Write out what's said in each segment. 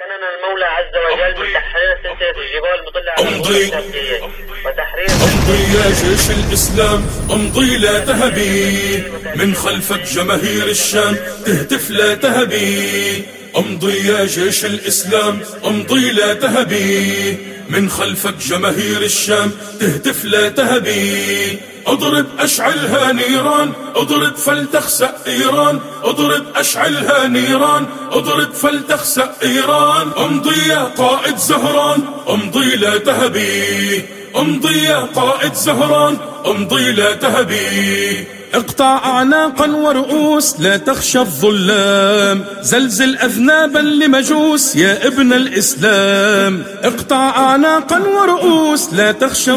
أمرنا المولى عز وجل بتحرير سلسلة الجبال المطلة على التبدية وتحرير. امضي يا جيش الإسلام امضي لا تهبي، من خلفك جماهير الشام تهتف لا تهبي. امضي يا جيش الإسلام امضي لا تهبي، من خلفك جماهير الشام تهتف لا تهبي. اضرب اشعلها نيران، اضرب فلتخسأ ايران، اضرب اشعلها نيران، اضرب فلتخسأ ايران. امضي يا قائد زهران امضي لا تهبي، امضي يا قائد زهران امضي لا تهبي. اقطع أعناقا ورؤوس لا تخشى الظلام، زلزل أذنابا لمجوس يا ابن الإسلام. اقطع أعناقا ورؤوس لا تخشى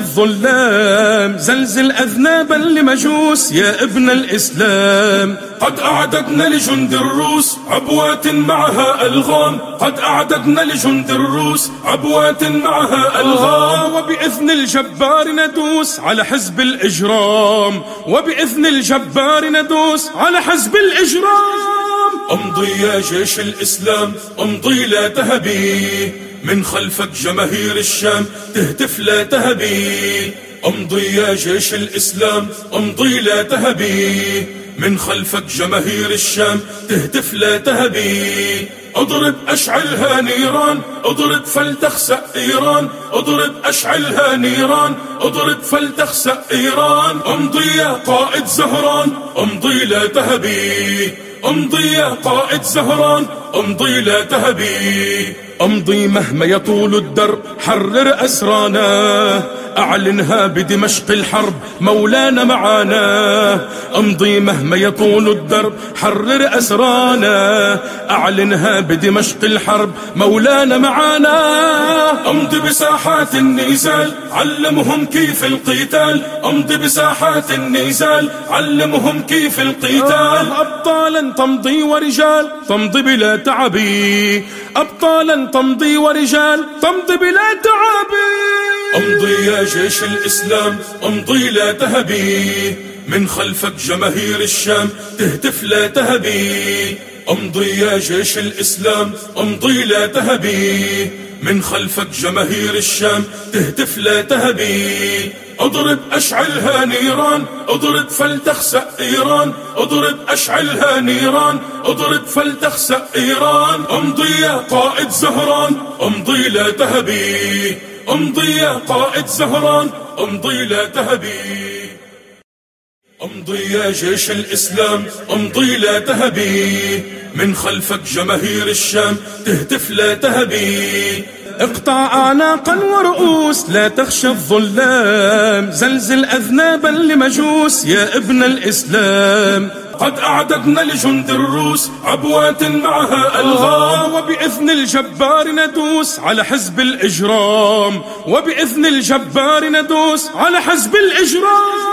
الظلام، زلزل أذنابا لمجوس يا ابن الإسلام. قد أعددنا لجند الروس عبوات معها ألغام، قد أعددنا لجند الروس عبوات معها ألغام. وبإذن الجبار ندوس على حزب الإجرام، وبإذن الجبار ندوس على حزب الإجرام. امضي يا جيش الإسلام امضي لا تهبي، من خلفك جماهير الشام تهتف لا تهبي. امضي يا جيش الإسلام امضي لا تهبي، من خلفك جماهير الشام تهتف لا تهبي. اضرب اشعلها نيران، اضرب فلتخسأ ايران، اضرب اشعلها نيران، اضرب فلتخسأ ايران. امضي يا قائد زهران امضي لا تهبي، امضي يا قائد زهران امضي لا تهبي. امضي مهما يطول الدرب حرر أسرانا، أعلنها بدمشق الحرب مولانا معانا. امضي مهما يطول الدرب حرر أسرانا، أعلنها بدمشق الحرب مولانا معانا. امضي بساحات النزال علمهم كيف القتال، امضي بساحات النزال علمهم كيف القتال. أبطالا تمضي ورجال تمضي بلا تعبي، أبطالا تمضي ورجال تمضي بلا تعبي. امضي يا جيش الإسلام امضي لا تهبي، من خلفك جماهير الشام تهتف لا تهبي. امضي يا جيش الإسلام امضي لا تهبي، من خلفك جماهير الشام تهتف لا تهبي. اضرب اشعلها نيران، اضرب فلتخسأ ايران، اضرب اشعلها نيران، اضرب فلتخسأ ايران. امضي يا قائد زهران امضي لا تهبي، امضي يا قائد زهران امضي لا تهبي. امضي يا جيش الإسلام امضي لا تهبي، من خلفك جماهير الشام تهتف لا تهبي. اقطع أعناقا ورؤوس لا تخشى الظلام، زلزل أذنابا لمجوس يا ابن الإسلام. قد أعددنا لجند الروس عبوات معها ألغام، وبإذن الجبار ندوس على حزب الإجرام، وبإذن الجبار ندوس على حزب الإجرام.